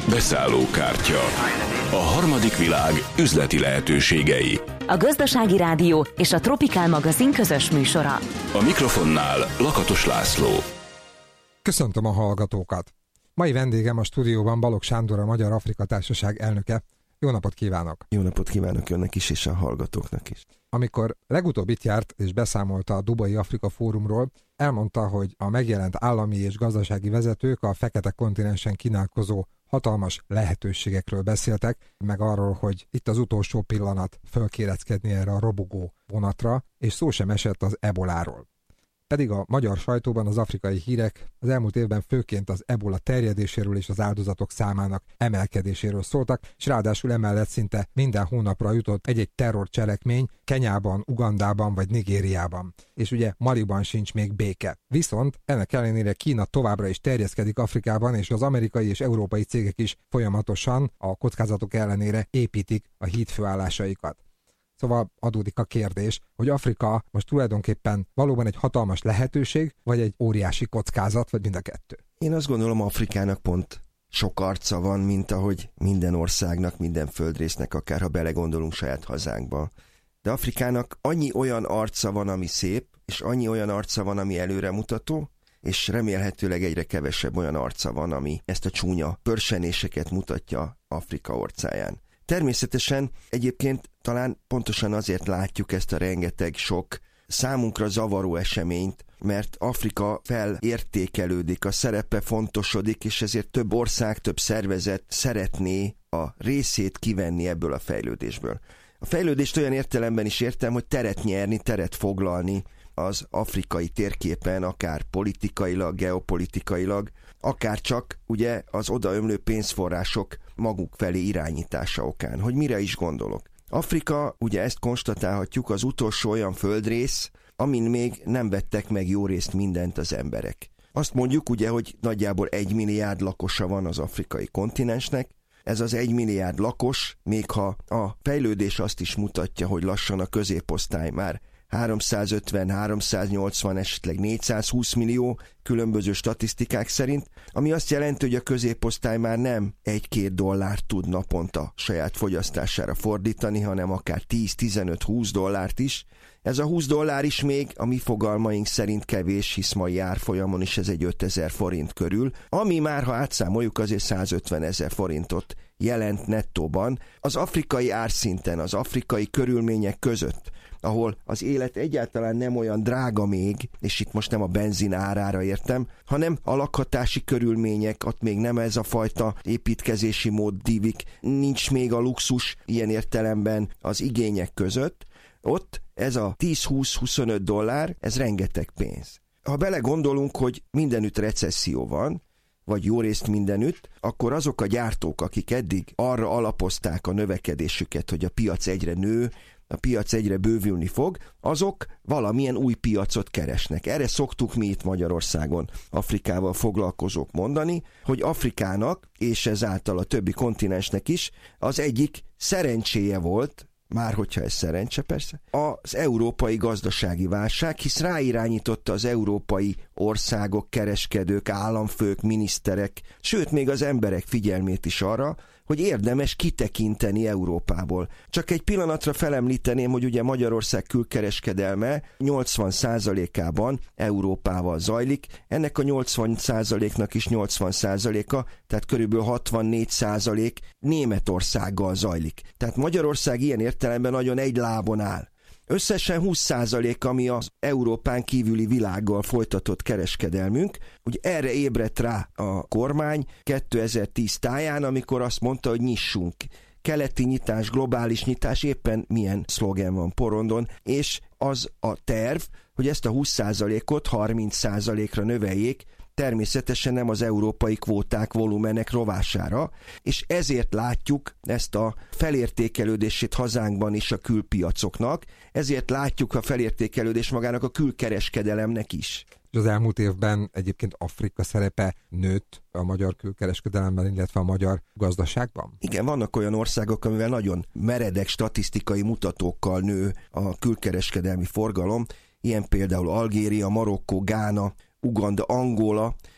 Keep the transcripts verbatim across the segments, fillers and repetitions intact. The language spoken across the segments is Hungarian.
Beszállókártya. A harmadik világ üzleti lehetőségei. A Gazdasági Rádió és a Tropikál magazin közös műsora. A mikrofonnál Lakatos László. Köszöntöm a hallgatókat! Mai vendégem a stúdióban Balogh Sándor, a Magyar Afrika Társaság elnöke. Jó napot kívánok! Jó napot kívánok önnek is, és a hallgatóknak is. Amikor legutóbb itt járt és beszámolta a Dubai Afrika Fórumról, elmondta, hogy a megjelent állami és gazdasági vezetők a fekete kontinensen kínálkozó hatalmas lehetőségekről beszéltek, meg arról, hogy itt az utolsó pillanat fölkéreckedni erre a robogó vonatra, és szó sem esett az eboláról. Pedig a magyar sajtóban az afrikai hírek az elmúlt évben főként az ebola terjedéséről és az áldozatok számának emelkedéséről szóltak, és ráadásul emellett szinte minden hónapra jutott egy-egy terrorcselekmény Kenyában, Ugandában vagy Nigériában. És ugye Maliban sincs még béke. Viszont ennek ellenére Kína továbbra is terjeszkedik Afrikában, és az amerikai és európai cégek is folyamatosan a kockázatok ellenére építik a hídfőállásaikat. Szóval adódik a kérdés, hogy Afrika most tulajdonképpen valóban egy hatalmas lehetőség, vagy egy óriási kockázat, vagy mind a kettő? Én azt gondolom, Afrikának pont sok arca van, mint ahogy minden országnak, minden földrésznek, akár ha belegondolunk saját hazánkba. De Afrikának annyi olyan arca van, ami szép, és annyi olyan arca van, ami előremutató, és remélhetőleg egyre kevesebb olyan arca van, ami ezt a csúnya pörsenéseket mutatja Afrika orcáján. Természetesen egyébként talán pontosan azért látjuk ezt a rengeteg sok számunkra zavaró eseményt, mert Afrika felértékelődik, a szerepe fontosodik, és ezért több ország, több szervezet szeretné a részét kivenni ebből a fejlődésből. A fejlődést olyan értelemben is értem, hogy teret nyerni, teret foglalni az afrikai térképen, akár politikailag, geopolitikailag, akár csak ugye az odaömlő pénzforrások maguk felé irányítása okán. Hogy mire is gondolok? Afrika, ugye ezt konstatálhatjuk, az utolsó olyan földrész, amin még nem vettek meg jó részt mindent az emberek. Azt mondjuk ugye, hogy nagyjából egy milliárd lakosa van az afrikai kontinensnek. Ez az egy milliárd lakos, még ha a fejlődés azt is mutatja, hogy lassan a középosztály már háromszázötven, háromszáznyolcvan, esetleg négyszázhúsz millió különböző statisztikák szerint, ami azt jelenti, hogy a középosztály már nem egy-két dollárt tud naponta saját fogyasztására fordítani, hanem akár tíz, tizenöt, húsz dollárt is. Ez a húsz dollár is még a mi fogalmaink szerint kevés, hisz mai árfolyamon is ez egy ötezer forint körül, ami már, ha átszámoljuk, azért százötven ezer forintot jelent nettóban az afrikai árszinten, az afrikai körülmények között, ahol az élet egyáltalán nem olyan drága még, és itt most nem a benzin árára értem, hanem a lakhatási körülmények, ott még nem ez a fajta építkezési mód dívik, nincs még a luxus ilyen értelemben az igények között. Ott ez a tíz-húsz-huszonöt dollár, ez rengeteg pénz. Ha belegondolunk, hogy mindenütt recesszió van, vagy jó részt mindenütt, akkor azok a gyártók, akik eddig arra alapozták a növekedésüket, hogy a piac egyre nő, a piac egyre bővülni fog, azok valamilyen új piacot keresnek. Erre szoktuk mi itt Magyarországon Afrikával foglalkozók mondani, hogy Afrikának, és ezáltal a többi kontinensnek is, az egyik szerencséje volt, már hogyha ez szerencse persze, az európai gazdasági válság, hisz ráirányította az európai országok, kereskedők, államfők, miniszterek, sőt még az emberek figyelmét is arra, hogy érdemes kitekinteni Európából. Csak egy pillanatra felemlíteném, hogy ugye Magyarország külkereskedelme nyolcvan százalékában Európával zajlik, ennek a nyolcvan százaléknak is nyolcvan százaléka, tehát körülbelül hatvannégy százalék Németországgal zajlik. Tehát Magyarország ilyen értelemben nagyon egy lábon áll. Összesen húsz százalék, ami az Európán kívüli világgal folytatott kereskedelmünk. Ugye erre ébredt rá a kormány kétezer-tíz táján, amikor azt mondta, hogy nyissunk. Keleti nyitás, globális nyitás, éppen milyen szlogen van porondon, és az a terv, hogy ezt a húsz százalékot harminc százalékra növeljék, természetesen nem az európai kvóták volumenek rovására, és ezért látjuk ezt a felértékelődését hazánkban is a külpiacoknak, ezért látjuk a felértékelődés magának a külkereskedelemnek is. Az elmúlt évben egyébként Afrika szerepe nőtt a magyar külkereskedelemben, illetve a magyar gazdaságban? Igen, vannak olyan országok, amivel nagyon meredek statisztikai mutatókkal nő a külkereskedelmi forgalom, ilyen például Algéria, Marokkó, Gána, Uganda, Angola,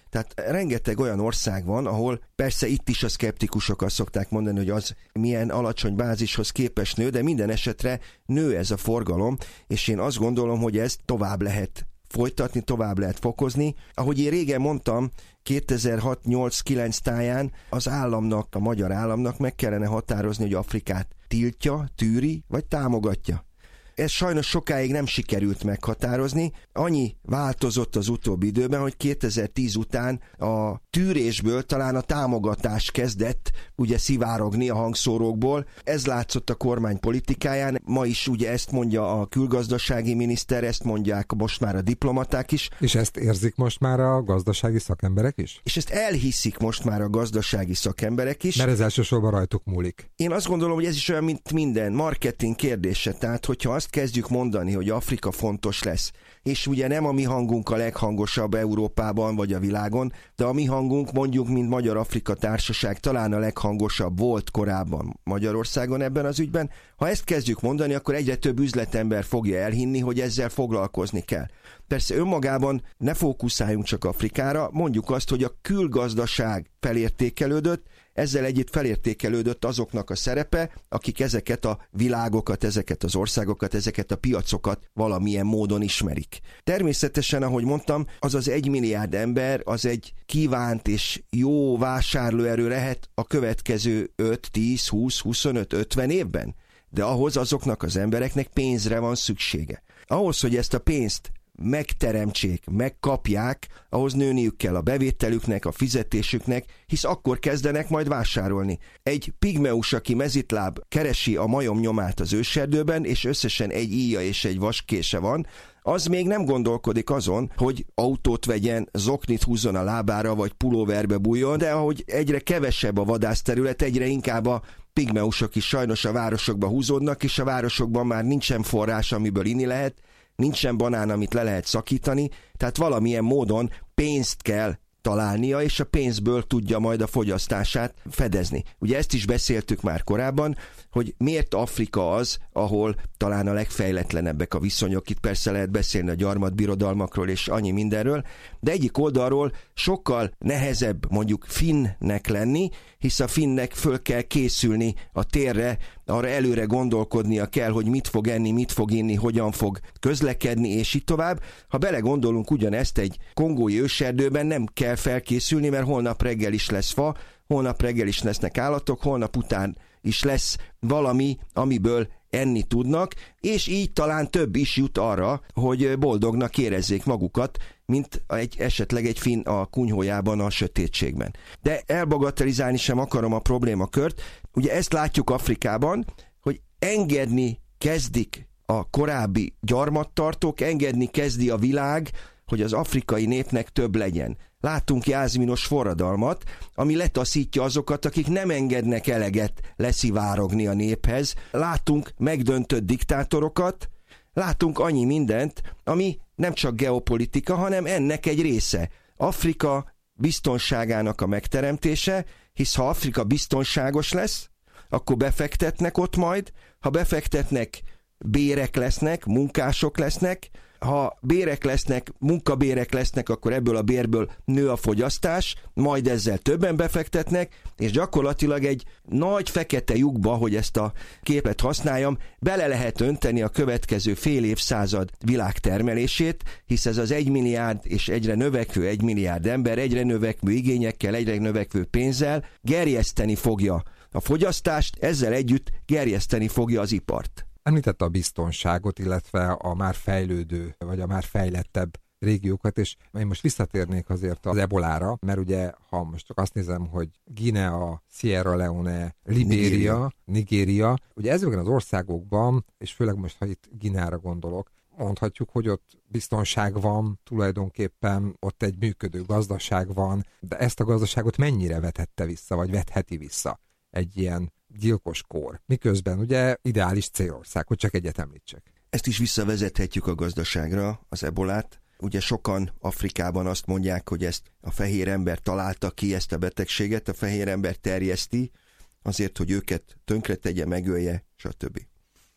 Tehát rengeteg olyan ország van, ahol persze itt is a szkeptikusok azt szokták mondani, hogy az milyen alacsony bázishoz képes nő, de minden esetre nő ez a forgalom, és én azt gondolom, hogy ezt tovább lehet folytatni, tovább lehet fokozni. Ahogy én régen mondtam, kétezer-hat nyolc kilenc táján az államnak, a magyar államnak meg kellene határozni, hogy Afrikát tiltja, tűri, vagy támogatja. Ez sajnos sokáig nem sikerült meghatározni. Annyi változott az utóbbi időben, hogy kétezer-tíz után a tűrésből talán a támogatás kezdett ugye szivárogni a hangszórókból. Ez látszott a kormány politikáján. Ma is ugye ezt mondja a külgazdasági miniszter, ezt mondják most már a diplomaták is. És ezt érzik most már a gazdasági szakemberek is? És ezt elhiszik most már a gazdasági szakemberek is. Mert ez elsősorban rajtuk múlik. Én azt gondolom, hogy ez is olyan, mint minden marketing kérdése. Tehát, hogyha azt kezdjük mondani, hogy Afrika fontos lesz, és ugye nem a mi hangunk a leghangosabb Európában vagy a világon, de a mi hangunk mondjuk, mint Magyar-Afrika Társaság talán a leghangosabb volt korábban Magyarországon ebben az ügyben. Ha ezt kezdjük mondani, akkor egyre több üzletember fogja elhinni, hogy ezzel foglalkozni kell. Persze önmagában ne fókuszáljunk csak Afrikára, mondjuk azt, hogy a külgazdaság felértékelődött, ezzel együtt felértékelődött azoknak a szerepe, akik ezeket a világokat, ezeket az országokat, ezeket a piacokat valamilyen módon ismerik. Természetesen, ahogy mondtam, az az egy milliárd ember, az egy kívánt és jó vásárlóerő lehet a következő öt, tíz, húsz, huszonöt, ötven évben. De ahhoz azoknak az embereknek pénzre van szüksége. Ahhoz, hogy ezt a pénzt megteremtsék, megkapják, ahhoz nőniük kell a bevételüknek, a fizetésüknek, hisz akkor kezdenek majd vásárolni. Egy pigmeus, aki mezitláb keresi a majom nyomát az őserdőben, és összesen egy íja és egy vaskése van, az még nem gondolkodik azon, hogy autót vegyen, zoknit húzzon a lábára, vagy pulóverbe bújjon, de ahogy egyre kevesebb a vadászterület, egyre inkább a pigmeusok is sajnos a városokba húzódnak, és a városokban már nincsen forrás, amiből inni lehet, nincsen banán, amit le lehet szakítani, tehát valamilyen módon pénzt kell találnia, és a pénzből tudja majd a fogyasztását fedezni. Ugye ezt is beszéltük már korábban, hogy miért Afrika az, ahol talán a legfejletlenebbek a viszonyok, itt persze lehet beszélni a gyarmatbirodalmakról és annyi mindenről, de egyik oldalról sokkal nehezebb mondjuk finnnek lenni, hisz a finnek föl kell készülni a térre, arra előre gondolkodnia kell, hogy mit fog enni, mit fog inni, hogyan fog közlekedni, és így tovább. Ha belegondolunk ugyanezt egy kongói őserdőben, nem kell felkészülni, mert holnap reggel is lesz fa, holnap reggel is lesznek állatok, holnap után is lesz valami, amiből enni tudnak, és így talán több is jut arra, hogy boldognak érezzék magukat, mint egy, esetleg egy finn a kunyhójában a sötétségben. De elbagatelizálni sem akarom a problémakört. Ugye ezt látjuk Afrikában, hogy engedni kezdik a korábbi gyarmattartók, engedni kezdi a világ, hogy az afrikai népnek több legyen. Látunk jázminos forradalmat, ami letaszítja azokat, akik nem engednek eleget leszivárogni a néphez. Látunk megdöntött diktátorokat, látunk annyi mindent, ami nem csak geopolitika, hanem ennek egy része. Afrika biztonságának a megteremtése, hisz ha Afrika biztonságos lesz, akkor befektetnek ott majd, ha befektetnek, bérek lesznek, munkások lesznek, ha bérek lesznek, munkabérek lesznek, akkor ebből a bérből nő a fogyasztás, majd ezzel többen befektetnek, és gyakorlatilag egy nagy fekete lyukba, hogy ezt a képet használjam, bele lehet önteni a következő fél évszázad világtermelését, hisz ez az egy milliárd és egyre növekvő egy milliárd ember, egyre növekvő igényekkel, egyre növekvő pénzzel gerjeszteni fogja a fogyasztást, ezzel együtt gerjeszteni fogja az ipart. Említette a biztonságot, illetve a már fejlődő, vagy a már fejlettebb régiókat, és én most visszatérnék azért az ebolára, mert ugye, ha most csak azt nézem, hogy Guinea, Sierra Leone, Libéria, Nigéria, ugye ezekben az országokban, és főleg most, ha itt Guineára gondolok, mondhatjuk, hogy ott biztonság van, tulajdonképpen ott egy működő gazdaság van, de ezt a gazdaságot mennyire vetette vissza, vagy vetheti vissza egy ilyen gyilkos kór. Miközben ugye ideális célország, hogy csak egyet említsek. Ezt is visszavezethetjük a gazdaságra, az ebolát. Ugye sokan Afrikában azt mondják, hogy ezt a fehér ember találta ki, ezt a betegséget, a fehér ember terjeszti, azért, hogy őket tönkretegye, megölje, stb.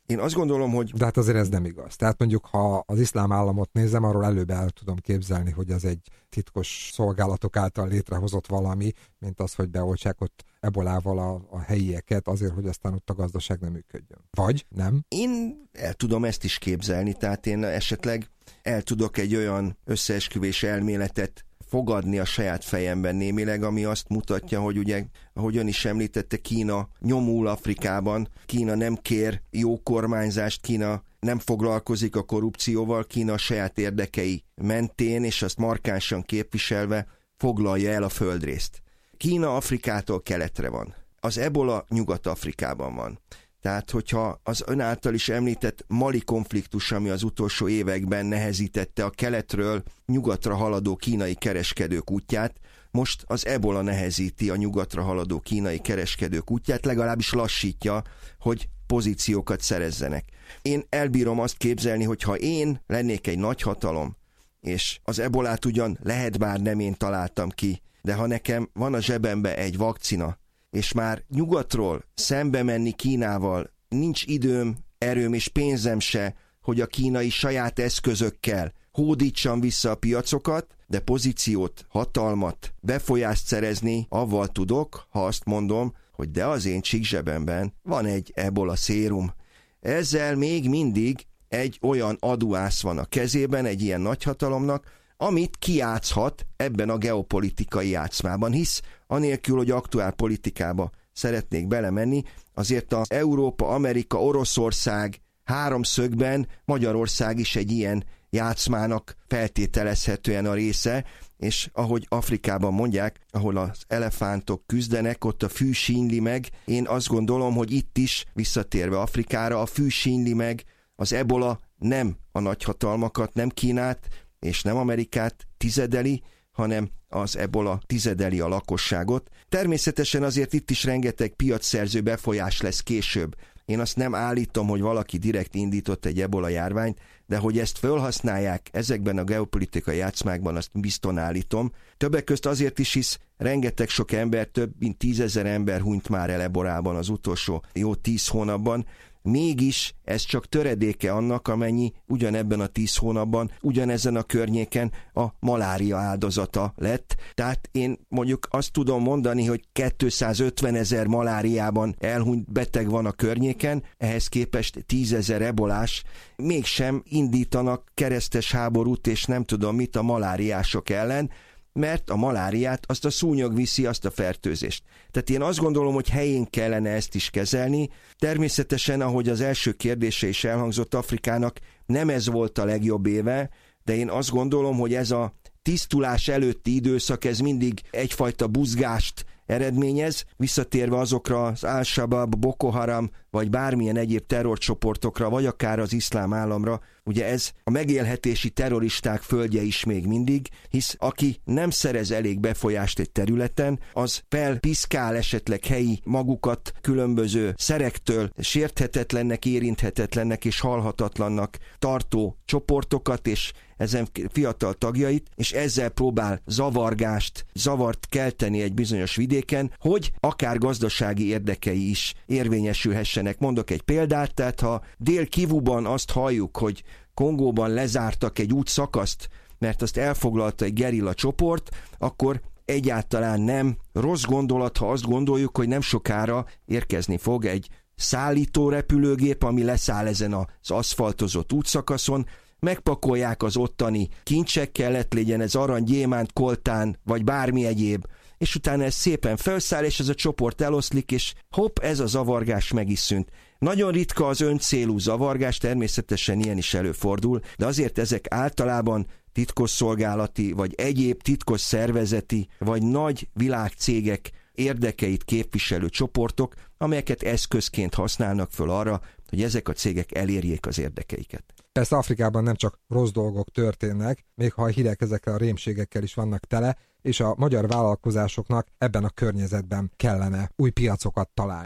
Én azt gondolom, hogy... De hát azért ez nem igaz. Tehát mondjuk, ha az iszlám államot nézem, arról előbb el tudom képzelni, hogy az egy titkos szolgálatok által létrehozott valami, mint az, hogy beoltsák ott ebolával a, a helyieket azért, hogy aztán ott a gazdaság nem működjön. Vagy nem? Én el tudom ezt is képzelni, tehát én esetleg el tudok egy olyan összeesküvés elméletet fogadni a saját fejemben némileg, ami azt mutatja, hogy ugye, ahogy ön is említette, Kína nyomul Afrikában, Kína nem kér jó kormányzást, Kína nem foglalkozik a korrupcióval, Kína a saját érdekei mentén, és azt markánsan képviselve foglalja el a földrészt. Kína Afrikától keletre van. Az ebola Nyugat-Afrikában van. Tehát, hogyha az ön által is említett Mali konfliktus, ami az utolsó években nehezítette a keletről nyugatra haladó kínai kereskedők útját, most az ebola nehezíti a nyugatra haladó kínai kereskedők útját, legalábbis lassítja, hogy pozíciókat szerezzenek. Én elbírom azt képzelni, hogy ha én lennék egy nagyhatalom, és az ebolát ugyan lehet, bár nem én találtam ki, de ha nekem van a zsebembe egy vakcina, és már nyugatról szembe menni Kínával nincs időm, erőm és pénzem se, hogy a kínai saját eszközökkel hódítsam vissza a piacokat, de pozíciót, hatalmat, befolyást szerezni avval tudok, ha azt mondom, hogy de az én csíkzsebemben van egy ebola szérum. Ezzel még mindig egy olyan aduász van a kezében, egy ilyen nagyhatalomnak, amit kijátszhat ebben a geopolitikai játszmában, hisz anélkül, hogy aktuál politikába szeretnék belemenni, azért az Európa, Amerika, Oroszország háromszögben Magyarország is egy ilyen játszmának feltételezhetően a része, és ahogy Afrikában mondják, ahol az elefántok küzdenek, ott a fű sínli meg. Én azt gondolom, hogy itt is, visszatérve Afrikára, a fű sínli meg, az ebola nem a nagyhatalmakat, nem Kínát, és nem Amerikát tizedeli, hanem az ebola tizedeli a lakosságot. Természetesen azért itt is rengeteg piacszerző befolyás lesz később. Én azt nem állítom, hogy valaki direkt indított egy ebola járványt, de hogy ezt felhasználják ezekben a geopolitikai játszmákban, azt bizton állítom. Többek közt azért is, hisz rengeteg sok ember, több mint tízezer ember hunyt már el ebolában az utolsó jó tíz hónapban. Mégis ez csak töredéke annak, amennyi ugyanebben a tíz hónapban, ugyanezen a környéken a malária áldozata lett. Tehát én mondjuk azt tudom mondani, hogy kétszázötven ezer maláriában elhunyt beteg van a környéken, ehhez képest tízezer ebolás, mégsem indítanak keresztes háborút és nem tudom mit a maláriások ellen, mert a maláriát azt a szúnyog viszi, azt a fertőzést. Tehát én azt gondolom, hogy helyén kellene ezt is kezelni. Természetesen, ahogy az első kérdése is elhangzott, Afrikának nem ez volt a legjobb éve, de én azt gondolom, hogy ez a tisztulás előtti időszak, ez mindig egyfajta buzgást eredményez, visszatérve azokra az Al-Shabaab, Boko Haram, vagy bármilyen egyéb terrorcsoportokra, vagy akár az iszlám államra, ugye ez a megélhetési terroristák földje is még mindig, hisz aki nem szerez elég befolyást egy területen, az felpiszkál esetleg helyi magukat különböző szerektől sérthetetlennek, érinthetetlennek és halhatatlannak tartó csoportokat, és ezen fiatal tagjait, és ezzel próbál zavargást, zavart kelteni egy bizonyos vidéken, hogy akár gazdasági érdekei is érvényesülhessenek. Mondok egy példát, tehát ha Dél-Kivuban azt halljuk, hogy Kongóban lezártak egy útszakaszt, mert azt elfoglalta egy gerilla csoport, akkor egyáltalán nem rossz gondolat, ha azt gondoljuk, hogy nem sokára érkezni fog egy szállító repülőgép, ami leszáll ezen az aszfaltozott útszakaszon, megpakolják az ottani kincsekkel, lett legyen ez arany, gyémánt, koltán, vagy bármi egyéb, és utána ez szépen felszáll, és ez a csoport eloszlik, és hopp, ez a zavargás meg is szűnt. Nagyon ritka az öncélú zavargás, természetesen ilyen is előfordul, de azért ezek általában titkosszolgálati, vagy egyéb titkos szervezeti, vagy nagy világcégek érdekeit képviselő csoportok, amelyeket eszközként használnak föl arra, hogy ezek a cégek elérjék az érdekeiket. Persze Afrikában nem csak rossz dolgok történnek, még ha a hírek ezekkel a rémségekkel is vannak tele, és a magyar vállalkozásoknak ebben a környezetben kellene új piacokat találni.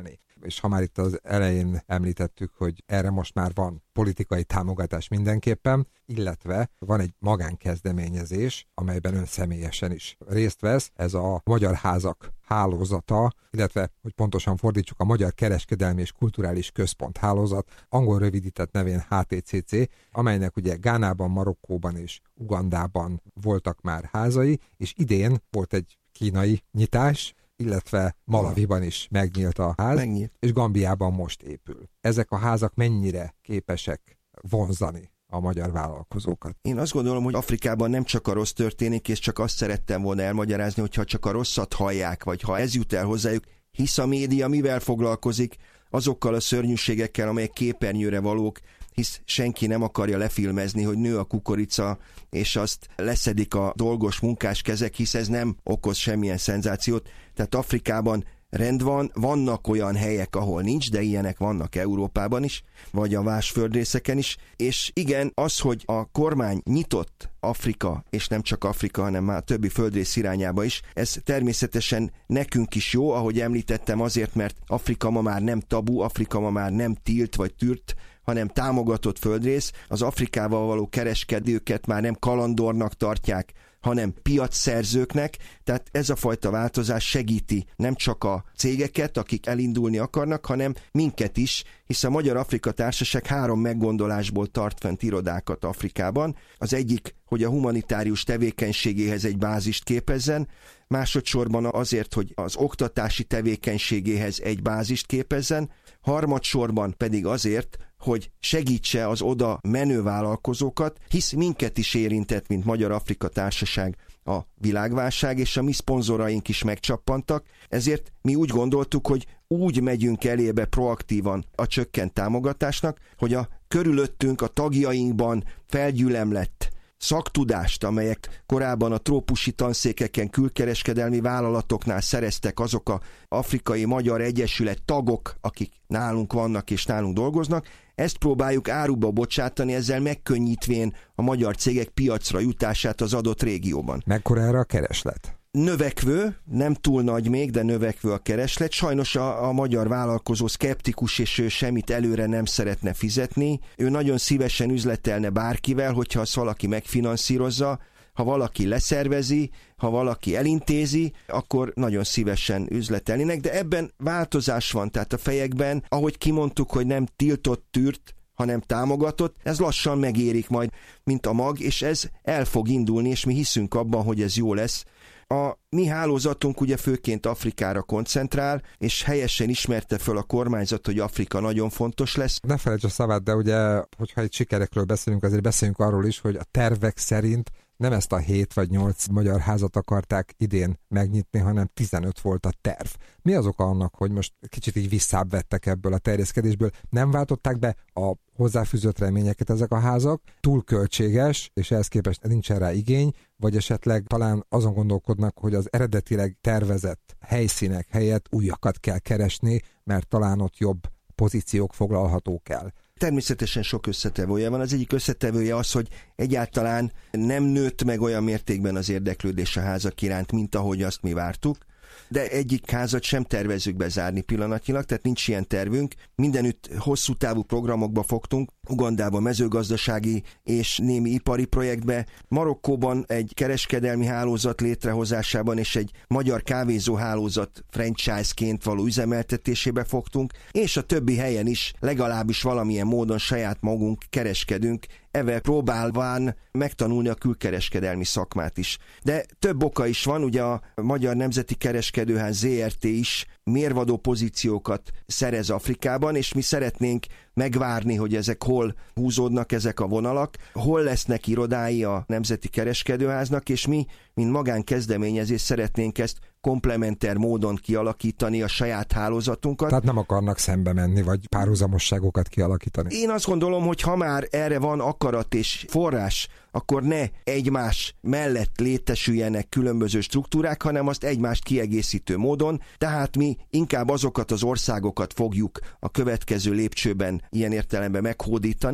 és ha már itt az elején említettük, hogy erre most már van politikai támogatás mindenképpen, illetve van egy magánkezdeményezés, amelyben ön személyesen is részt vesz, ez a Magyar Házak hálózata, illetve, hogy pontosan fordítsuk, a Magyar Kereskedelmi és Kulturális Központ hálózat, angol rövidített nevén há té cé cé, amelynek ugye Gánában, Marokkóban és Ugandában voltak már házai, és idén volt egy kínai nyitás, illetve Malawiban is megnyílt a ház, Megnyílt. és Gambiában most épül. Ezek a házak mennyire képesek vonzani a magyar vállalkozókat? Én azt gondolom, hogy Afrikában nem csak a rossz történik, és csak azt szerettem volna elmagyarázni, hogyha csak a rosszat hallják, vagy ha ez jut el hozzájuk, hisz a média mivel foglalkozik? Azokkal a szörnyűségekkel, amelyek képernyőre valók, hisz senki nem akarja lefilmezni, hogy nő a kukorica, és azt leszedik a dolgos munkás kezek, hisz ez nem okoz semmilyen szenzációt. Tehát Afrikában rend van, vannak olyan helyek, ahol nincs, de ilyenek vannak Európában is, vagy a más földrészeken is, és igen, az, hogy a kormány nyitott Afrika, és nem csak Afrika, hanem már a többi földrész irányába is, ez természetesen nekünk is jó, ahogy említettem, azért, mert Afrika ma már nem tabu, Afrika ma már nem tilt vagy tűrt, hanem támogatott földrész, az Afrikával való kereskedőket már nem kalandornak tartják, hanem piacszerzőknek, tehát ez a fajta változás segíti nem csak a cégeket, akik elindulni akarnak, hanem minket is, hisz a Magyar-Afrika Társaság három meggondolásból tart fent irodákat Afrikában. Az egyik, hogy a humanitárius tevékenységéhez egy bázist képezzen, másodszorban azért, hogy az oktatási tevékenységéhez egy bázist képezzen, harmadsorban pedig azért, hogy segítse az oda menő vállalkozókat, hisz minket is érintett, mint Magyar-Afrika Társaság a világválság, és a mi szponzoraink is megcsappantak, ezért mi úgy gondoltuk, hogy úgy megyünk elébe proaktívan a csökkent támogatásnak, hogy a körülöttünk, a tagjainkban felgyülemlett szaktudást, amelyek korábban a trópusi tanszékeken, külkereskedelmi vállalatoknál szereztek azok a afrikai magyar egyesület tagok, akik nálunk vannak és nálunk dolgoznak, ezt próbáljuk áruba bocsátani, ezzel megkönnyítvén a magyar cégek piacra jutását az adott régióban. Mekkora erre a kereslet? Növekvő, nem túl nagy még, de növekvő a kereslet. Sajnos a, a magyar vállalkozó szkeptikus, és ő semmit előre nem szeretne fizetni. Ő nagyon szívesen üzletelne bárkivel, hogyha azt valaki megfinanszírozza, ha valaki leszervezi, ha valaki elintézi, akkor nagyon szívesen üzletelnének, de ebben változás van, tehát a fejekben, ahogy kimondtuk, hogy nem tiltott, tűrt, hanem támogatott, ez lassan megérik majd, mint a mag, és ez el fog indulni, és mi hiszünk abban, hogy ez jó lesz. A mi hálózatunk ugye főként Afrikára koncentrál, és helyesen ismerte föl a kormányzat, hogy Afrika nagyon fontos lesz. Ne felejts a szavát, de ugye, hogyha itt sikerekről beszélünk, azért beszéljünk arról is, hogy a tervek szerint nem ezt a hét vagy nyolc magyar házat akarták idén megnyitni, hanem tizenöt volt a terv. Mi az oka annak, hogy most kicsit így visszább vettek ebből a terjeszkedésből? Nem váltották be a hozzáfűzött reményeket ezek a házak? Túl költséges, és ehhez képest nincsen rá igény, vagy esetleg talán azon gondolkodnak, hogy az eredetileg tervezett helyszínek helyett újakat kell keresni, mert talán ott jobb pozíciók foglalhatók el. Természetesen sok összetevője van. Az egyik összetevője az, hogy egyáltalán nem nőtt meg olyan mértékben az érdeklődés a házak iránt, mint ahogy azt mi vártuk. De egyik házat sem tervezzük bezárni pillanatnyilag, tehát nincs ilyen tervünk. Mindenütt hosszú távú programokba fogtunk, Ugandában mezőgazdasági és némi ipari projektbe, Marokkóban egy kereskedelmi hálózat létrehozásában és egy magyar kávézó hálózat franchise-ként való üzemeltetésébe fogtunk, és a többi helyen is legalábbis valamilyen módon saját magunk kereskedünk, evel próbálván megtanulni a külkereskedelmi szakmát is. De több oka is van, ugye a Magyar Nemzeti Kereskedőház zé er té is mérvadó pozíciókat szerez Afrikában, és mi szeretnénk megvárni, hogy ezek hol húzódnak ezek a vonalak, hol lesznek irodái a Nemzeti Kereskedőháznak, és mi, mint magánkezdeményezés szeretnénk ezt komplementer módon kialakítani a saját hálózatunkat. Tehát nem akarnak szembe menni, vagy párhuzamosságokat kialakítani. Én azt gondolom, hogy ha már erre van akarat és forrás, akkor ne egymás mellett létesüljenek különböző struktúrák, hanem azt egymást kiegészítő módon. Tehát mi inkább azokat az országokat fogjuk a következő lépcsőben ilyen értelemben meghódítani,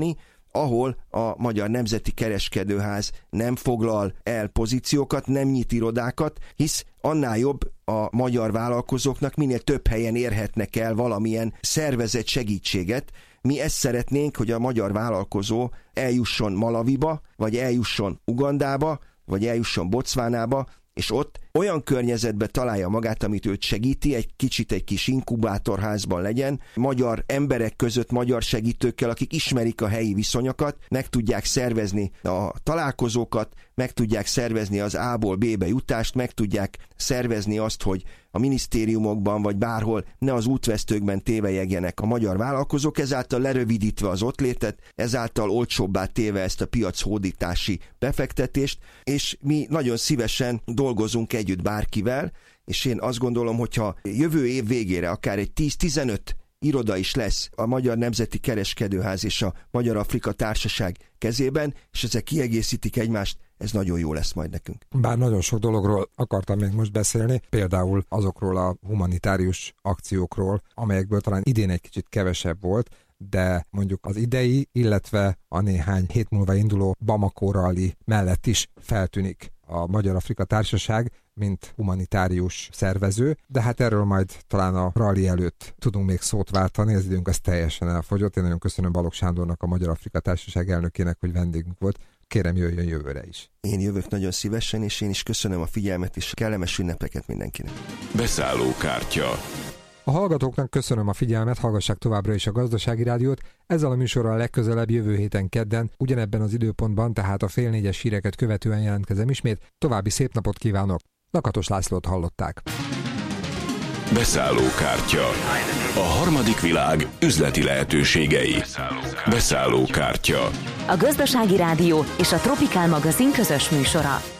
ahol a Magyar Nemzeti Kereskedőház nem foglal el pozíciókat, nem nyit irodákat, hisz annál jobb a magyar vállalkozóknak, minél több helyen érhetnek el valamilyen szervezett segítséget. Mi ezt szeretnénk, hogy a magyar vállalkozó eljusson Malawiba, vagy eljusson Ugandába, vagy eljusson Botswanába, és ott olyan környezetbe találja magát, amit őt segíti, egy kicsit egy kis inkubátorházban legyen, magyar emberek között, magyar segítőkkel, akik ismerik a helyi viszonyokat, meg tudják szervezni a találkozókat, meg tudják szervezni az A-ból B-be jutást, meg tudják szervezni azt, hogy a minisztériumokban vagy bárhol ne az útvesztőkben tévejegjenek a magyar vállalkozók, ezáltal lerövidítve az ott létet, ezáltal olcsóbbá téve ezt a piachódítási befektetést, és mi nagyon szívesen dolgozunk együtt bárkivel, és én azt gondolom, hogyha jövő év végére akár egy tíz-tizenöt iroda is lesz a Magyar Nemzeti Kereskedőház és a Magyar Afrika Társaság kezében, és ezek kiegészítik egymást, ez nagyon jó lesz majd nekünk. Bár nagyon sok dologról akartam még most beszélni, például azokról a humanitárius akciókról, amelyekből talán idén egy kicsit kevesebb volt, de mondjuk az idei, illetve a néhány hét múlva induló Bamako Rally mellett is feltűnik a Magyar Afrika Társaság, mint humanitárius szervező, de hát erről majd talán a rally előtt tudunk még szót váltani, az időnk az teljesen elfogyott. Én nagyon köszönöm Balogh Sándornak, a Magyar Afrika Társaság elnökének, hogy vendégünk volt. Kérem, jöjjön jövőre is. Én jövök nagyon szívesen, és én is köszönöm a figyelmet, és kellemes ünnepeket mindenkinek. Beszállókártya. A hallgatóknak köszönöm a figyelmet, hallgassák továbbra is a Gazdasági Rádiót. Ezzel a műsorral legközelebb jövő héten kedden, ugyanebben az időpontban, tehát a fél négyes híreket követően jelentkezem ismét. További szép napot kívánok! Lakatos Lászlót hallották. Beszállókártya. A harmadik világ üzleti lehetőségei. Beszállókártya. A Gazdasági Rádió és a Tropikál magazin közös műsora.